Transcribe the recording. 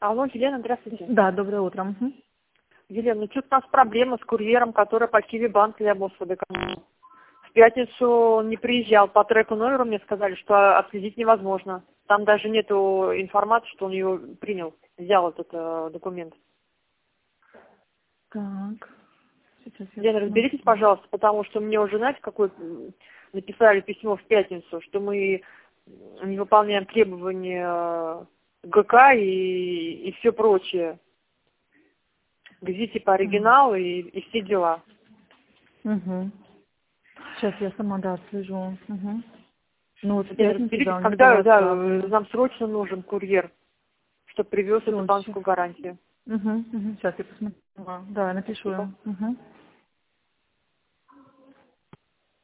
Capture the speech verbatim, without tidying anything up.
Алло, Елена, здравствуйте. Да, доброе утро. Угу. Елена, ну что-то у нас проблема с курьером, который по Киви-банк явился до конца. В пятницу он не приезжал, по треку номеру мне сказали, что отследить невозможно. Там даже нету информации, что он его принял, взял этот э, документ. Так. Сейчас я Лена, посмотрю. разберитесь, пожалуйста, потому что мне уже, знаете, какое написали письмо в пятницу, что мы не выполняем требования ГК и, и все прочее. Везите по оригиналу и, и все дела. Угу. Сейчас я сама, да, слежу. Угу. Ну вот в Лена, пятницу, разберитесь, да, у них когда было да, отправлено. нам срочно нужен курьер, чтобы привез эту Всё, щас. банковскую гарантию. Угу, угу. Сейчас я посмотрю. Да, я напишу Спасибо. им. Угу.